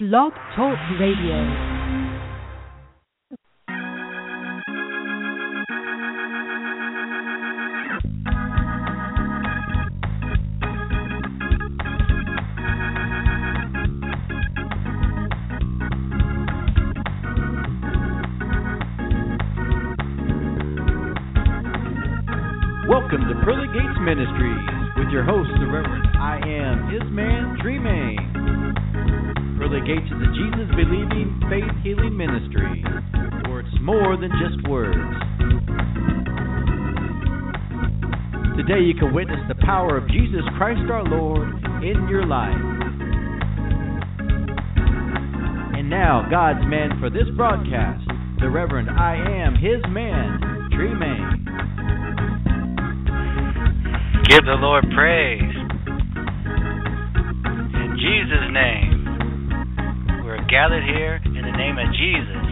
Blog Talk Radio. Welcome to Pearly Gates Ministries with your host, the Reverend I Am His Man, Dreaming. Pearly Gates is a Jesus-believing, faith-healing ministry, for it's more than just words. Today you can witness the power of Jesus Christ our Lord in your life. And now, God's man for this broadcast, the Reverend I Am His Man, Dreaming. Give the Lord praise. In Jesus' name, we're gathered here in the name of Jesus.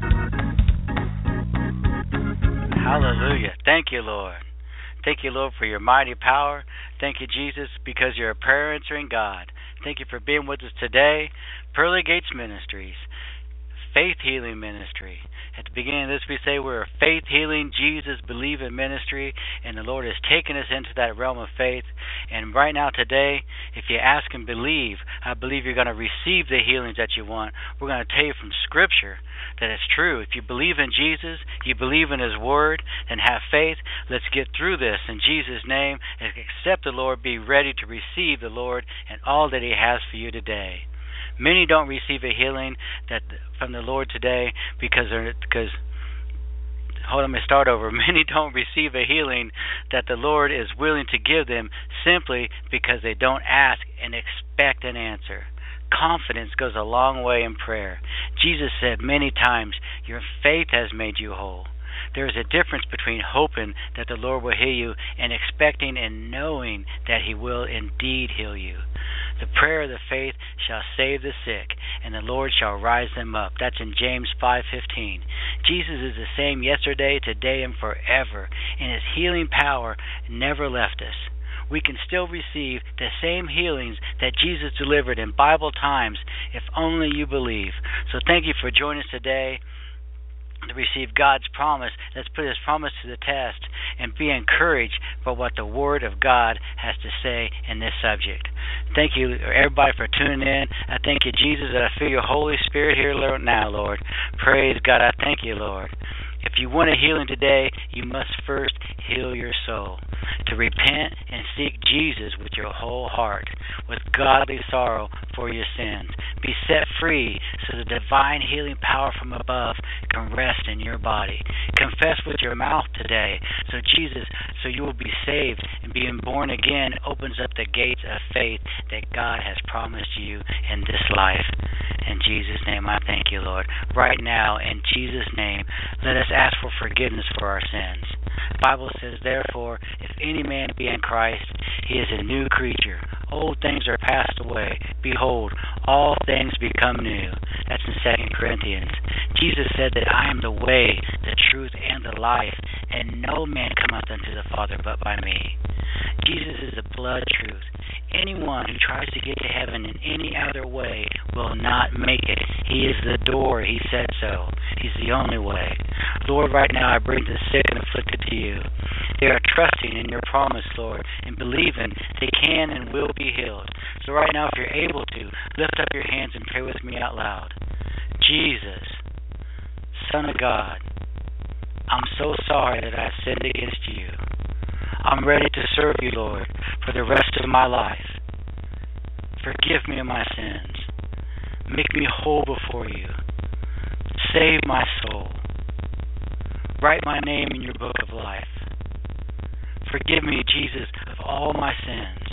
Hallelujah. Thank you, Lord. Thank you, Lord, for your mighty power. Thank you, Jesus, because you're a prayer answering God. Thank you for being with us today. Pearly Gates Ministries, Faith Healing Ministry. At the beginning of this, we say we're a faith healing, Jesus believing ministry, and the Lord has taken us into that realm of faith. And right now, today, if you ask and believe, I believe you're going to receive the healings that you want. We're going to tell you from Scripture that it's true. If you believe in Jesus, you believe in His Word, and have faith, let's get through this in Jesus' name and accept the Lord. Be ready to receive the Lord and all that He has for you today. Many don't receive a healing from the Lord today because hold on, let me start over. Many don't receive a healing that the Lord is willing to give them simply because they don't ask and expect an answer. Confidence goes a long way in prayer. Jesus said many times, your faith has made you whole. There is a difference between hoping that the Lord will heal you and expecting and knowing that He will indeed heal you. The prayer of the faith shall save the sick, and the Lord shall rise them up. That's in James 5:15. Jesus is the same yesterday, today, and forever, and His healing power never left us. We can still receive the same healings that Jesus delivered in Bible times if only you believe. So thank you for joining us today to receive God's promise. Let's put His promise to the test and be encouraged by what the Word of God has to say in this subject. Thank you, everybody, for tuning in. I thank you, Jesus, that I feel your Holy Spirit here now, Lord. Praise God. I thank you, Lord. If you want a healing today, you must first heal your soul. To repent and seek Jesus with your whole heart, with godly sorrow for your sins. Be set free so the divine healing power from above can rest in your body. Confess with your mouth today so you will be saved, and being born again opens up the gates of faith that God has promised you in this life. In Jesus' name, I thank you, Lord. Right now, in Jesus' name, let us ask for forgiveness for our sins. The Bible says, therefore, if any man be in Christ, he is a new creature. Old things are passed away. Behold, all things become new. That's in 2 Corinthians. Jesus said that I am the way, the truth, and the life, and no man cometh unto the Father but by me. Jesus is the blood truth. Anyone who tries to get to heaven in any other way will not make it. He is the door. He said so. He's the only way. Lord, right now I bring the sick and afflicted to you. They are trusting in your promise, Lord, and believing they can and will be healed. So right now, if you're able to, lift up your hands and pray with me out loud. Jesus, Son of God, I'm so sorry that I sinned against you. I'm ready to serve you, Lord, for the rest of my life. Forgive me of my sins. Make me whole before you. Save my soul. Write my name in your book of life. Forgive me, Jesus, of all my sins,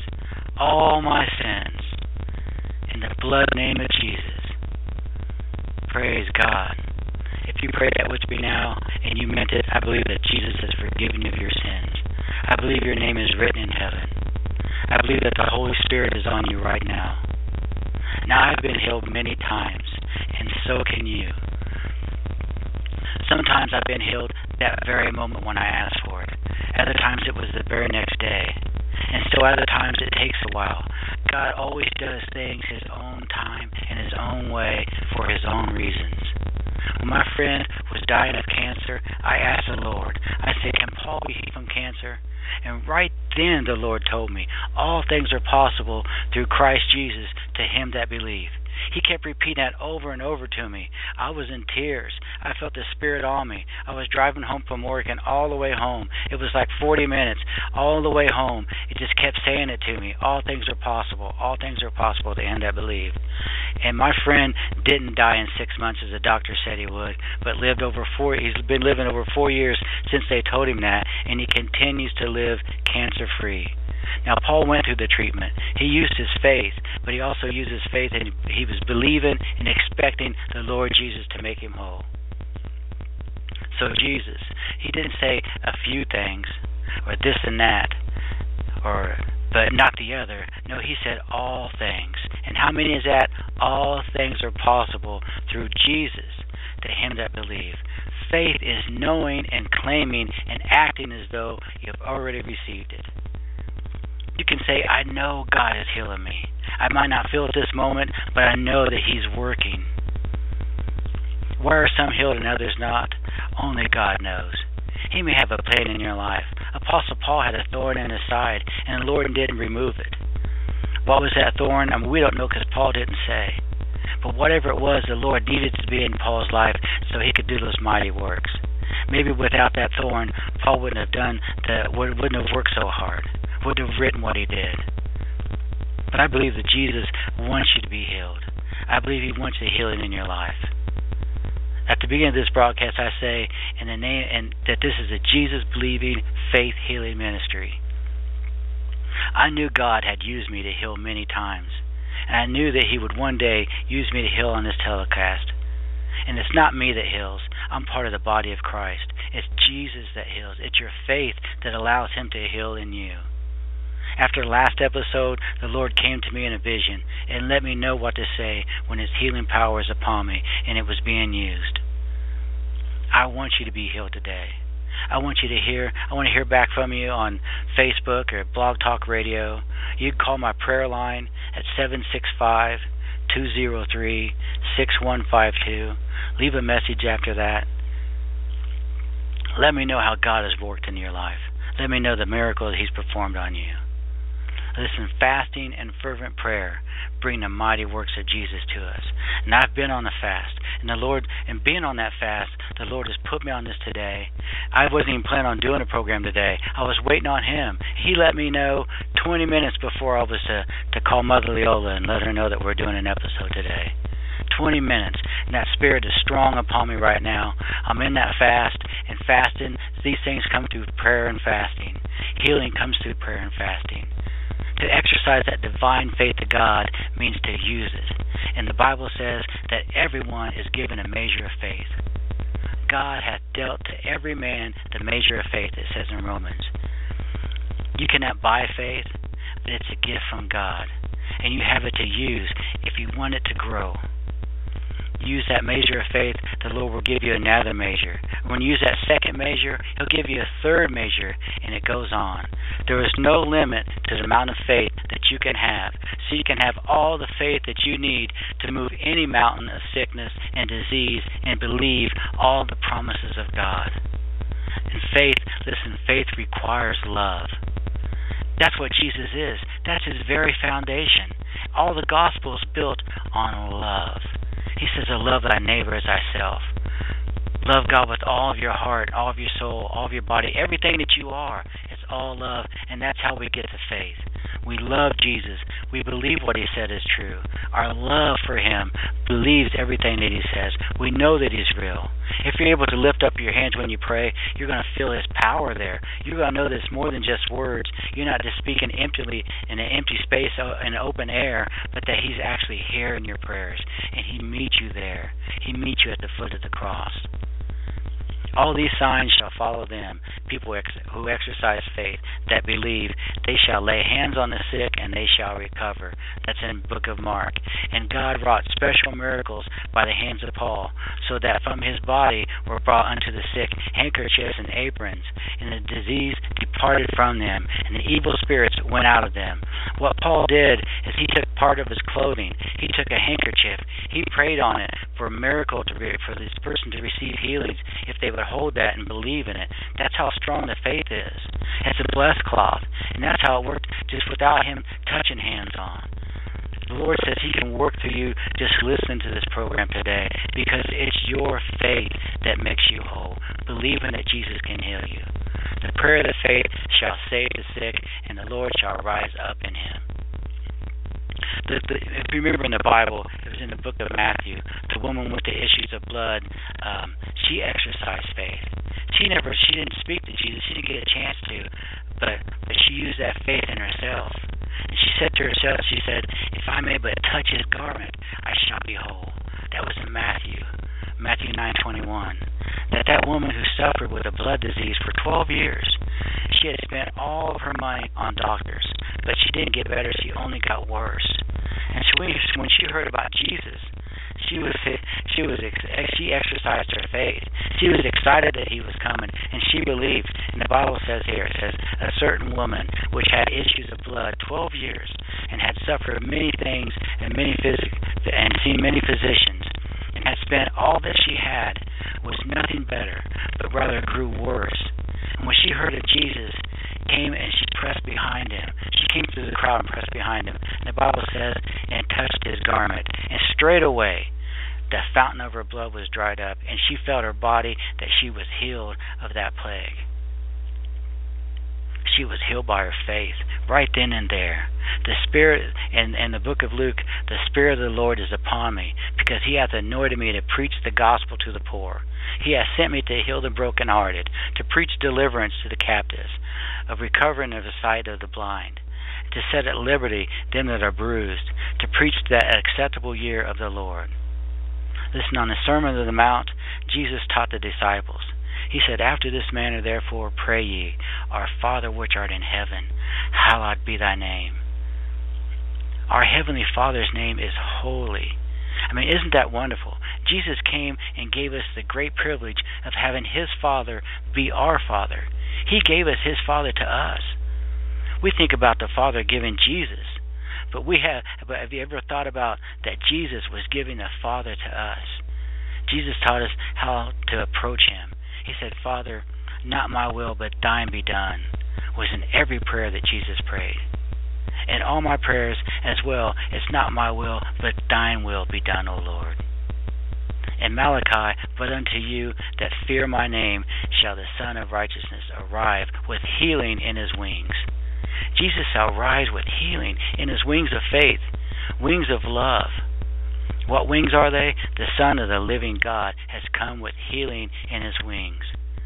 in the blood name of Jesus. Praise God. If you prayed that with me now and you meant it, I believe that Jesus has forgiven you of your sins. I believe your name is written in heaven. I believe that the Holy Spirit is on you right now. Now, I've been healed many times, and so can you. Sometimes I've been healed that very moment when I asked for it. Other times it was the very next day. And still other times it takes a while. God always does things His own time and His own way. way for his own reasons. When my friend was dying of cancer, I asked the Lord, I said, can Paul be healed from cancer? And right then the Lord told me, all things are possible through Christ Jesus to him that believe. He kept repeating that over and over to me. I was in tears. I felt the Spirit on me. I was driving home from work, and all the way home, it was like 40 minutes. All the way home, it just kept saying it to me. All things are possible. All things are possible to him that believe. And my friend didn't die in 6 months as the doctor said he would, but lived over he's been living over 4 years since they told him that, and he continues to live cancer-free. Now, Paul went through the treatment. He used his faith, but he also used his faith, and he was believing and expecting the Lord Jesus to make him whole. So Jesus, he didn't say a few things, or this and that, but not the other. No, he said all things. And how many is that? All things are possible through Jesus to him that believe. Faith is knowing and claiming and acting as though you have already received it. You can say, I know God is healing me. I might not feel it this moment, but I know that he's working. Why are some healed and others not? Only God knows. He may have a plan in your life. Apostle Paul had a thorn in his side, and the Lord didn't remove it. What was that thorn? We don't know because Paul didn't say. But whatever it was, the Lord needed to be in Paul's life so he could do those mighty works. Maybe without that thorn, Paul wouldn't have worked so hard. Wouldn't have written what he did. But I believe that Jesus wants you to be healed. I believe he wants the healing in your life. At the beginning of this broadcast, I say in the name and that this is a Jesus-believing, faith-healing ministry. I knew God had used me to heal many times, and I knew that he would one day use me to heal on this telecast. And it's not me that heals. I'm part of the body of Christ. It's Jesus that heals. It's your faith that allows him to heal in you. After the last episode, the Lord came to me in a vision and let me know what to say when his healing power was upon me and it was being used. I want you to be healed today. I want to hear back from you on Facebook or Blog Talk Radio. You can call my prayer line at 765-203-6152. Leave a message after that. Let me know how God has worked in your life. Let me know the miracle that he's performed on you. Listen, fasting and fervent prayer bring the mighty works of Jesus to us. And I've been on a fast. And being on that fast, the Lord has put me on this today. I wasn't even planning on doing a program today. I was waiting on him. He let me know 20 minutes before I was to call Mother Leola and let her know that we're doing an episode today. 20 minutes. And that spirit is strong upon me right now. I'm in that fast, and fasting, these things come through prayer and fasting. Healing comes through prayer and fasting. To exercise that divine faith to God means to use it. And the Bible says that everyone is given a measure of faith. God hath dealt to every man the measure of faith, it says in Romans. You cannot buy faith, but it's a gift from God. And you have it to use if you want it to grow. Use that measure of faith, the Lord will give you another measure. When you use that second measure, he'll give you a third measure, and it goes on. There is no limit to the amount of faith that you can have. So you can have all the faith that you need to move any mountain of sickness and disease and believe all the promises of God. And faith requires love. That's what Jesus is. That's his very foundation. All the gospel is built on love. He says, "I love thy neighbor as thyself." Love God with all of your heart, all of your soul, all of your body, everything that you are. It's all love, and that's how we get to faith. We love Jesus. We believe what he said is true. Our love for him believes everything that he says. We know that he's real. If you're able to lift up your hands when you pray, you're going to feel his power there. You're going to know that it's more than just words. You're not just speaking emptily in an empty space in open air, but that he's actually hearing your prayers, and he meets you there. He meets you at the foot of the cross. All these signs shall follow them, people who exercise faith, that believe. They shall lay hands on the sick, and they shall recover. That's in the book of Mark. And God wrought special miracles by the hands of Paul, so that from his body were brought unto the sick handkerchiefs and aprons, and the disease departed from them, and the evil spirits went out of them. What Paul did is he took part of his clothing. He took a handkerchief. He prayed on it for a miracle for this person to receive healings if they would hold that and believe in it. That's how strong the faith is. It's a blessed cloth, and that's how it worked just without him touching hands on. The Lord says he can work through you. Just listen to this program today, because it's your faith that makes you whole, believing that Jesus can heal you. The prayer of the faith shall save the sick, and the Lord shall rise up in him. If you remember in the Bible, it was in the book of Matthew, the woman with the issues of blood, she exercised faith. She didn't speak to Jesus. She didn't get a chance to, but she used that faith in herself. And she said to herself, she said, if I may but touch his garment, I shall be whole. That was in Matthew 9:21. That woman who suffered with a blood disease for 12 years, she had spent all of her money on doctors, but she didn't get better. She only got worse. And so when she heard about Jesus, she exercised her faith. She was excited that he was coming, and she believed. And the Bible says here, it says, a certain woman which had issues of blood 12 years and had suffered many things and seen many physicians, and had spent all that she had, was nothing better, but rather grew worse. And when she heard of Jesus, came and she pressed behind him. She came through the crowd and pressed behind him. And the Bible says, and touched his garment. And straightway the fountain of her blood was dried up, and she felt her body that she was healed of that plague. She was healed by her faith right then and there. The Spirit, in the book of Luke, the Spirit of the Lord is upon me, because he hath anointed me to preach the gospel to the poor. He hath sent me to heal the brokenhearted, to preach deliverance to the captives, of recovering of the sight of the blind, to set at liberty them that are bruised, to preach the acceptable year of the Lord. Listen, on the Sermon on the Mount, Jesus taught the disciples. He said, after this manner therefore pray ye, Our Father which art in heaven, hallowed be thy name. Our Heavenly Father's name is holy. I mean, isn't that wonderful? Jesus came and gave us the great privilege of having his Father be our Father. He gave us his Father to us. We think about the Father giving Jesus, but have you ever thought about that Jesus was giving the Father to us? Jesus taught us how to approach him. He said, Father, not my will, but thine be done, was in every prayer that Jesus prayed. And all my prayers as well, it's not my will, but thine will be done, O Lord. In Malachi, but unto you that fear my name shall the Son of Righteousness arrive with healing in his wings. Jesus shall rise with healing in his wings of faith, wings of love. What wings are they? The Son of the living God has come with healing in his wings.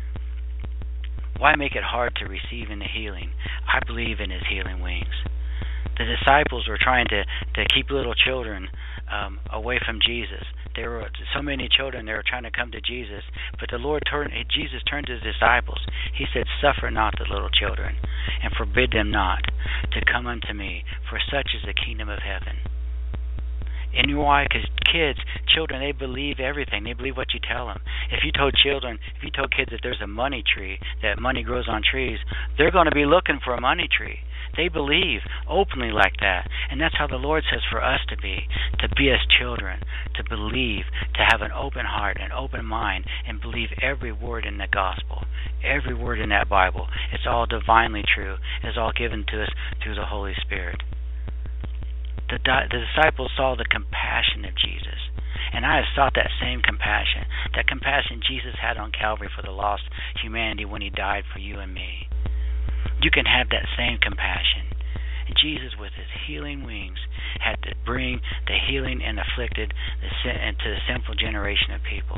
Why make it hard to receive in the healing? I believe in his healing wings. The disciples were trying to keep little children away from Jesus. There were so many children, they were trying to come to Jesus, but Jesus turned to his disciples. He said, Suffer not the little children, and forbid them not to come unto me, for such is the kingdom of heaven. And you know why? Because children, they believe everything. They believe what you tell them. If you told kids that there's a money tree, that money grows on trees, they're going to be looking for a money tree. They believe openly like that. And that's how the Lord says for us to be as children, to believe, to have an open heart, an open mind, and believe every word in the gospel, every word in that Bible. It's all divinely true. It's all given to us through the Holy Spirit. The disciples saw the compassion of Jesus. And I have sought that same compassion, that compassion Jesus had on Calvary for the lost humanity when he died for you and me. You can have that same compassion. And Jesus, with his healing wings, had to bring the healing and afflicted to the sinful generation of people.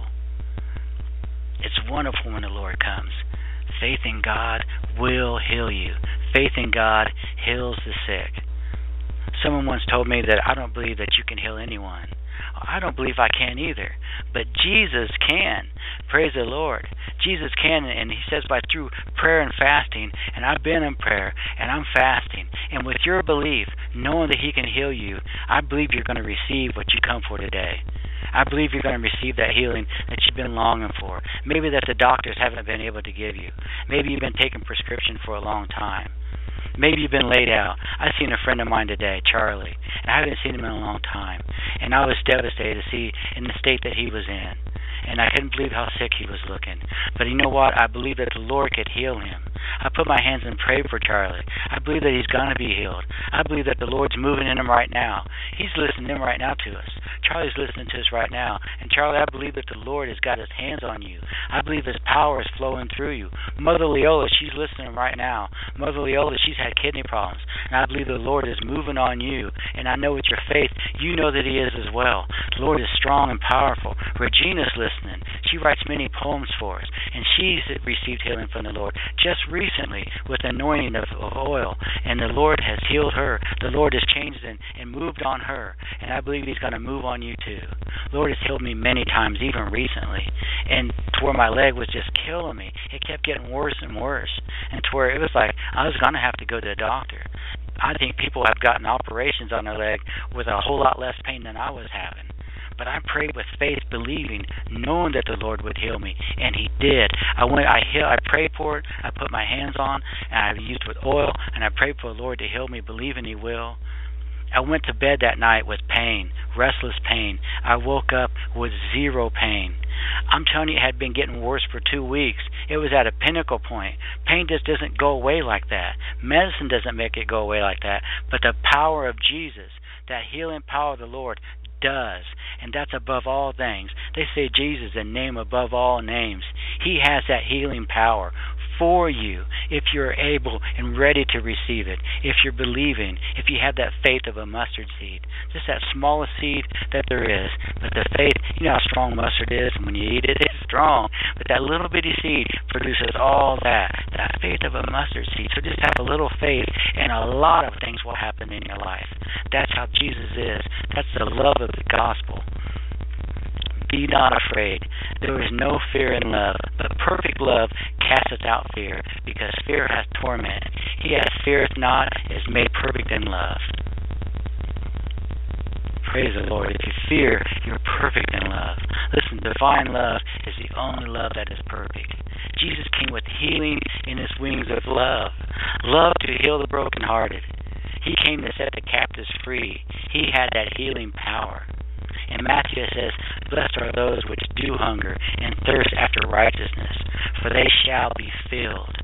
It's wonderful when the Lord comes. Faith in God will heal you. Faith in God heals the sick. Someone once told me that I don't believe that you can heal anyone. I don't believe I can either. But Jesus can. Praise the Lord. Jesus can, and he says through prayer and fasting, and I've been in prayer, and I'm fasting. And with your belief, knowing that he can heal you, I believe you're going to receive what you come for today. I believe you're going to receive that healing that you've been longing for. Maybe that the doctors haven't been able to give you. Maybe you've been taking prescription for a long time. Maybe you've been laid out. I seen a friend of mine today, Charlie, and I haven't seen him in a long time. And I was devastated to see in the state that he was in. And I couldn't believe how sick he was looking. But you know what? I believe that the Lord could heal him. I put my hands and prayed for Charlie. I believe that he's going to be healed. I believe that the Lord's moving in him right now. He's listening in right now to us. Charlie's listening to us right now. And Charlie, I believe that the Lord has got his hands on you. I believe his power is flowing through you. Mother Leola, she's listening right now. Mother Leola, she's had kidney problems. And I believe the Lord is moving on you. And I know with your faith, you know that he is as well. The Lord is strong and powerful. Regina's listening. She writes many poems for us. And she's received healing from the Lord just recently with anointing of oil. And the Lord has healed her. The Lord has changed and moved on her. And I believe he's going to move on you too. The Lord has healed me many times, even recently. And to where my leg was just killing me. It kept getting worse and worse. And to where it was like I was going to have to go to the doctor. I think people have gotten operations on their leg with a whole lot less pain than I was having. But I prayed with faith, believing, knowing that the Lord would heal me, and he did. I prayed for it, I put my hands on, and I used with oil, and I prayed for the Lord to heal me, believing he will. I went to bed that night with pain, restless pain. I woke up with zero pain. I'm telling you, it had been getting worse for 2 weeks. It was at a pinnacle point. Pain just doesn't go away like that. Medicine doesn't make it go away like that. But the power of Jesus, that healing power of the Lord, does, and that's above all things. They say Jesus, the name above all names. He has that healing power for you if you're able and ready to receive it, if you're believing, if you have that faith of a mustard seed, just that smallest seed that there is. But the faith, you know how strong mustard is, and when you eat it, it's strong. But that little bitty seed produces all that faith of a mustard seed. So just have a little faith, and a lot of things will happen in your life. That's how Jesus is. That's the love of the gospel. Be not afraid. There is no fear in love, but perfect love casteth out fear, because fear hath torment. He that feareth not is made perfect in love. Praise the Lord. If you fear, you're perfect in love. Listen, divine love is the only love that is perfect. Jesus came with healing in his wings of love. Love to heal the brokenhearted. He came to set the captives free. He had that healing power. And Matthew says, blessed are those which do hunger and thirst after righteousness, for they shall be filled.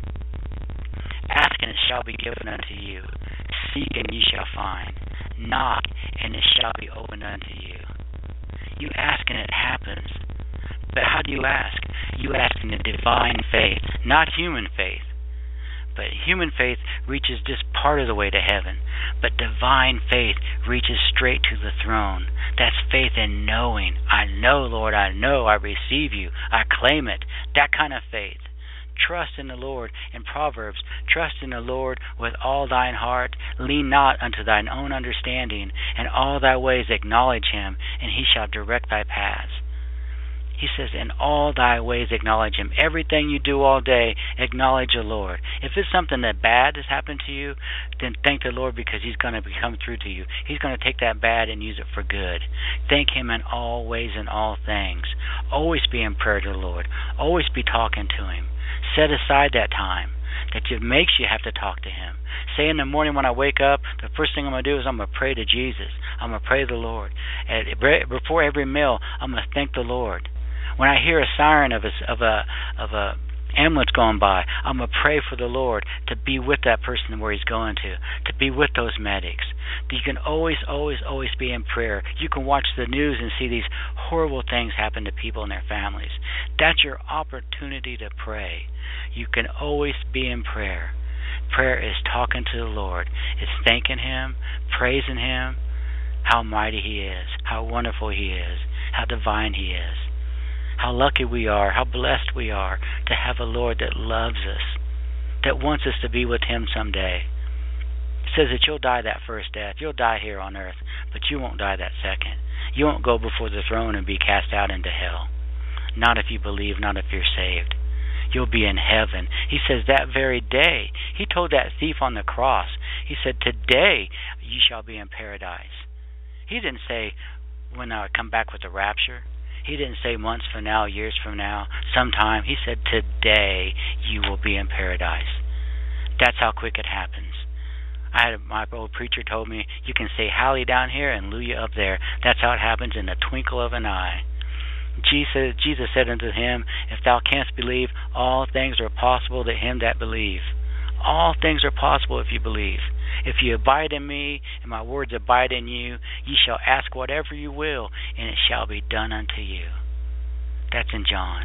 Ask and it shall be given unto you. Seek and ye shall find. Knock and it shall be opened unto you. You ask and it happens. But how do you ask? You ask in the divine faith, not human faith. But human faith reaches just part of the way to heaven. But divine faith reaches straight to the throne. That's faith in knowing. I know, Lord, I know, I receive you. I claim it. That kind of faith. Trust in the Lord. In Proverbs, trust in the Lord with all thine heart. Lean not unto thine own understanding. In all thy ways acknowledge him, and he shall direct thy paths. He says, in all thy ways acknowledge him. Everything you do all day, acknowledge the Lord. If it's something that bad has happened to you, then thank the Lord, because he's going to come through to you. He's going to take that bad and use it for good. Thank him in all ways and all things. Always be in prayer to the Lord. Always be talking to him. Set aside that time that it makes you have to talk to him. Say in the morning when I wake up, the first thing I'm going to do is I'm going to pray to Jesus. I'm going to pray to the Lord. And before every meal, I'm going to thank the Lord. When I hear a siren of a ambulance going by, I'm going to pray for the Lord to be with that person where he's going to be with those medics. You can always, always, always be in prayer. You can watch the news and see these horrible things happen to people and their families. That's your opportunity to pray. You can always be in prayer. Prayer is talking to the Lord. It's thanking him, praising him, how mighty he is, how wonderful he is, how divine he is. How lucky we are, how blessed we are to have a Lord that loves us, that wants us to be with him someday. It says that you'll die that first death. You'll die here on earth, but you won't die that second. You won't go before the throne and be cast out into hell. Not if you believe, not if you're saved. You'll be in heaven. He says that very day. He told that thief on the cross, he said, today you shall be in paradise. He didn't say when I come back with the rapture. He didn't say months from now, years from now, sometime. He said, today you will be in paradise. That's how quick it happens. My old preacher told me, you can say Hallelujah down here and Hallelujah up there. That's how it happens in the twinkle of an eye. Jesus said unto him, if thou canst believe, all things are possible to him that believe. All things are possible if you believe. If you abide in me, and my words abide in you, ye shall ask whatever you will, and it shall be done unto you. That's in John.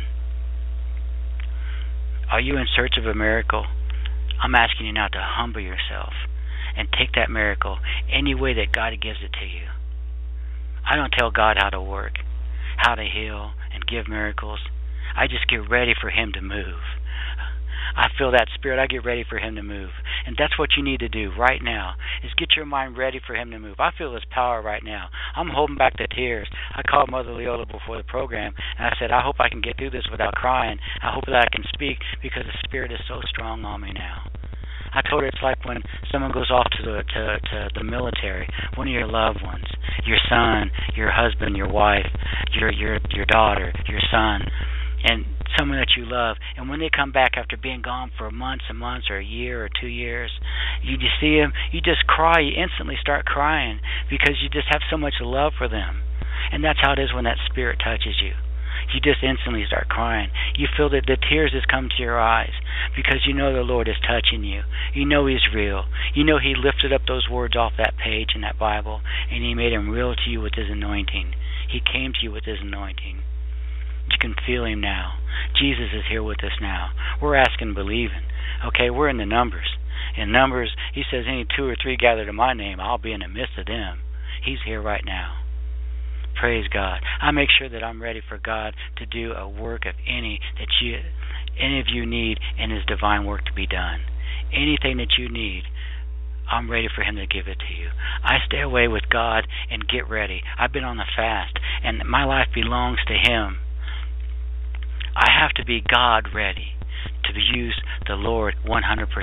Are you in search of a miracle? I'm asking you now to humble yourself and take that miracle any way that God gives it to you. I don't tell God how to work, how to heal, and give miracles. I just get ready for him to move. I feel that spirit. I get ready for him to move. And that's what you need to do right now, is get your mind ready for him to move. I feel his power right now. I'm holding back the tears. I called Mother Leola before the program, and I said, I hope I can get through this without crying. I hope that I can speak because the spirit is so strong on me now. I told her it's like when someone goes off to the military, one of your loved ones, your son, your husband, your wife, your daughter, your son, and someone that you love, and when they come back after being gone for months and months or a year or 2 years, you see them, you just cry, you instantly start crying because you just have so much love for them. And that's how it is when that spirit touches you. You just instantly start crying. You feel that the tears just come to your eyes because you know the Lord is touching you. You know he's real. You know he lifted up those words off that page in that Bible and he made them real to you with his anointing. He came to you with his anointing. You can feel him now. Jesus is here with us now. We're asking, believing. Okay, we're in the Numbers. In Numbers, he says, any 2 or 3 gathered in my name, I'll be in the midst of them. He's here right now. Praise God. I make sure that I'm ready for God to do a work of any of you need in his divine work to be done. Anything that you need, I'm ready for him to give it to you. I stay away with God and get ready. I've been on the fast, and my life belongs to him. I have to be God ready to use the Lord 100%.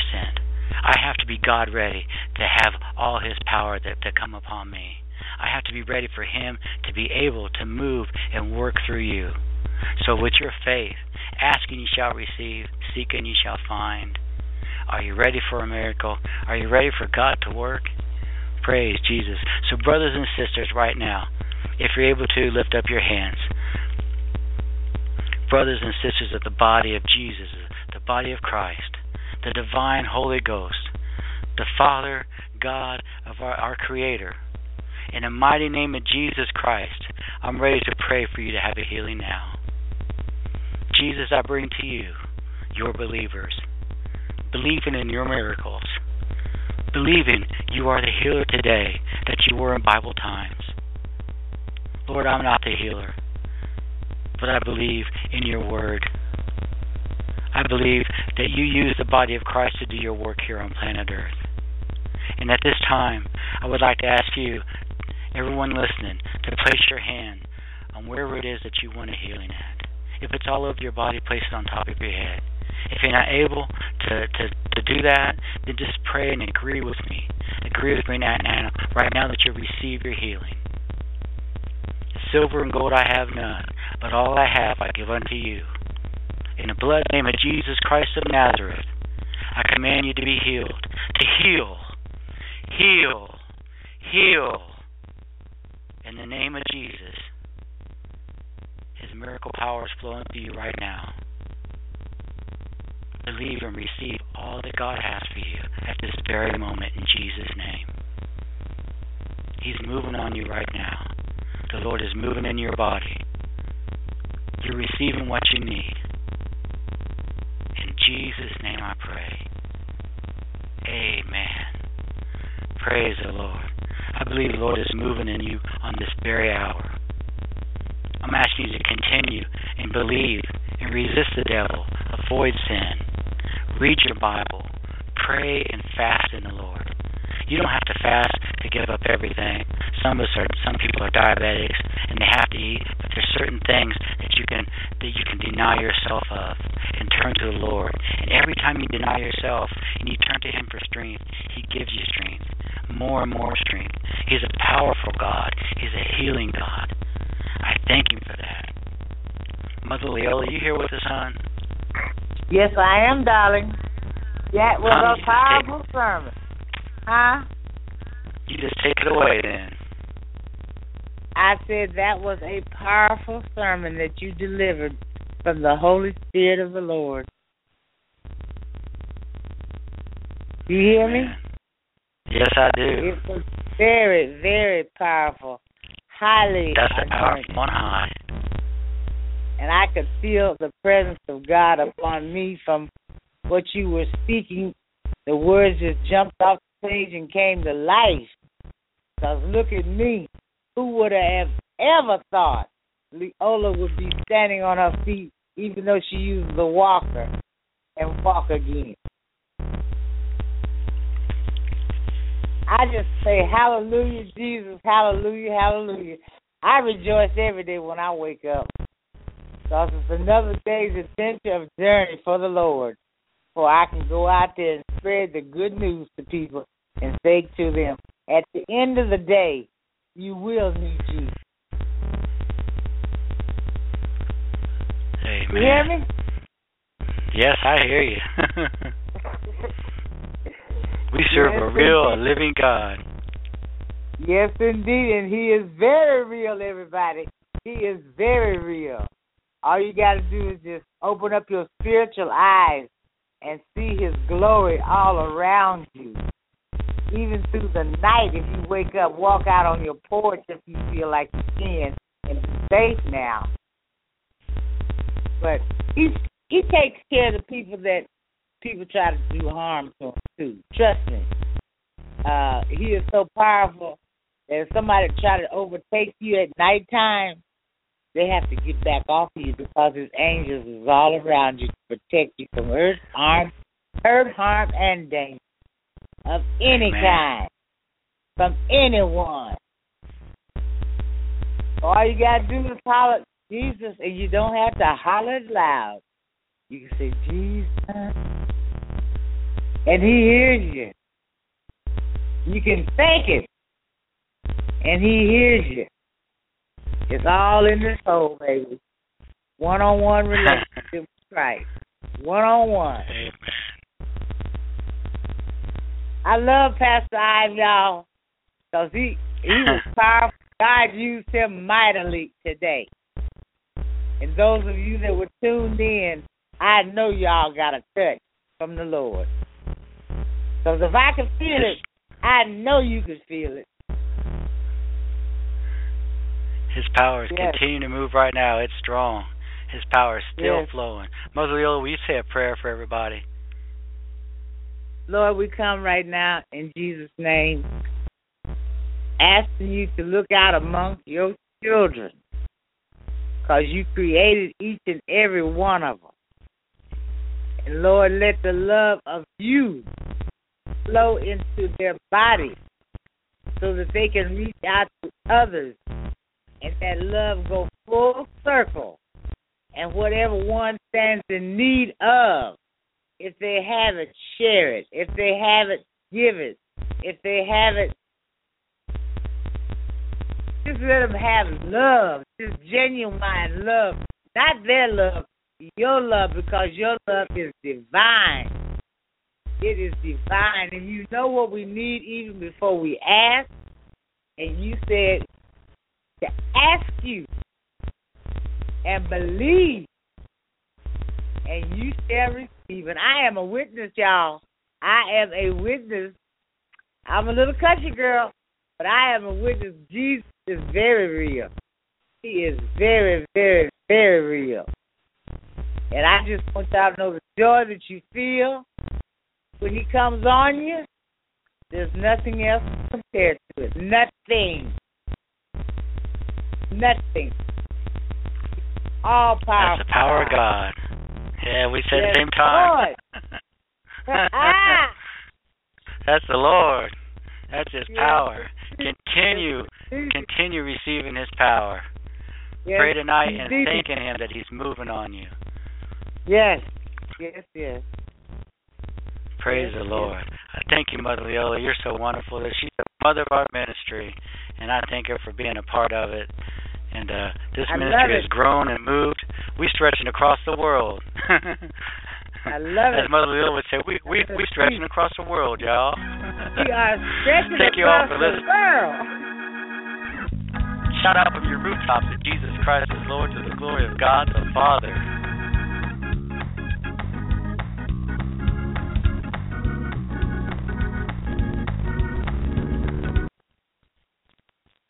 I have to be God ready to have all his power to come upon me. I have to be ready for him to be able to move and work through you. So with your faith, ask and you shall receive, seek and you shall find. Are you ready for a miracle? Are you ready for God to work? Praise Jesus. So brothers and sisters, right now, if you're able to, lift up your hands. Brothers and sisters of the body of Jesus, the body of Christ, the divine Holy Ghost, the Father, God of our Creator, in the mighty name of Jesus Christ, I'm ready to pray for you to have a healing now. Jesus, I bring to you your believers, believing in your miracles, believing you are the healer today that you were in Bible times. Lord, I'm not the healer, but I believe in your word. I believe that you use the body of Christ to do your work here on planet Earth. And at this time, I would like to ask you, everyone listening, to place your hand on wherever it is that you want a healing at. If it's all over your body, place it on top of your head. If you're not able to do that, then just pray and agree with me. Agree with me right now that you'll receive your healing. Silver and gold I have none, but all I have I give unto you. In the blood name of Jesus Christ of Nazareth, I command you to be healed. To heal. Heal. Heal. In the name of Jesus. His miracle power is flowing through you right now. Believe and receive all that God has for you at this very moment in Jesus' name. He's moving on you right now. The Lord is moving in your body. You're receiving what you need. In Jesus' name I pray. Amen. Praise the Lord. I believe the Lord is moving in you on this very hour. I'm asking you to continue and believe and resist the devil. Avoid sin. Read your Bible. Pray and fast in the Lord. You don't have to fast to give up everything. Some people are diabetics and they have to eat, but there's certain things that you can deny yourself of and turn to the Lord. And every time you deny yourself and you turn to him for strength, he gives you strength. More and more strength. He's a powerful God. He's a healing God. I thank him for that. Mother Leola, you here with us, hon? Yes, I am, darling. That was a powerful sermon. Huh? You just take it away then. I said that was a powerful sermon that you delivered from the Holy Spirit of the Lord. Do you hear me? Yes, I do. It was very, very powerful. Highly That's the power anointed. from on high. And I could feel the presence of God upon me from what you were speaking. The words just jumped off the page and came to life. Because look at me. Who would have ever thought Leola would be standing on her feet even though she used the walker and walk again? I just say, hallelujah, Jesus, hallelujah, hallelujah. I rejoice every day when I wake up. Because it's another day's adventure of journey for the Lord. For I can go out there and spread the good news to people and say to them, at the end of the day, you will need Jesus. Amen. You hear me? Yes, I hear you. We serve a real, living God. Yes, indeed, and He is very real, everybody. He is very real. All you got to do is just open up your spiritual eyes and see His glory all around you. Even through the night, if you wake up, walk out on your porch if you feel like you can, and be safe now. But He takes care of the people that people try to do harm to him, too. Trust me. He is so powerful that if somebody try to overtake you at nighttime, they have to get back off of you because His angels is all around you to protect you from hurt, harm, and danger of any kind, from anyone. All you got to do is holler Jesus, and you don't have to holler it loud. You can say, Jesus, and He hears you. You can thank Him, and He hears you. It's all in this hole, baby. One-on-one relationship with Christ. One-on-one. Amen. I love Pastor Ives, y'all, because he was powerful. God used him mightily today. And those of you that were tuned in, I know y'all got a touch from the Lord. Because if I can feel it, I know you can feel it. His power is continuing to move right now. It's strong. His power is still flowing. Mother Leola, will you say a prayer for everybody? Lord, we come right now in Jesus' name, asking you to look out amongst your children, because you created each and every one of them. And Lord, let the love of you flow into their bodies so that they can reach out to others, and that love go full circle. And whatever one stands in need of, if they have it, share it. If they have it, give it. If they have it, just let them have love, just genuine love. Not their love, your love, because your love is divine. It is divine, and you know what we need even before we ask. And you said to ask you and believe, and you shall receive. And I am a witness, y'all. I am a witness. I'm a little country girl, but I am a witness. Jesus is very real. He is very, very, very real. And I just want y'all to know the joy that you feel when He comes on you. There's nothing else compared to it. Nothing. Nothing. All powerful. That's the power of God. Yeah, we said at the same time. That's the Lord. That's His power. Continue receiving His power. Yes, pray tonight and thanking Him that He's moving on you. Yes. Yes, yes. Praise the Lord. I thank you, Mother Leola. You're so wonderful. She's the mother of our ministry, and I thank her for being a part of it. And this ministry has grown and moved. We're stretching across the world. I love it. As Mother Lil would say, we stretching across the world, y'all. We are stretching Thank you all across for the listening. world. Shout out from your rooftops that Jesus Christ is Lord to the glory of God the Father.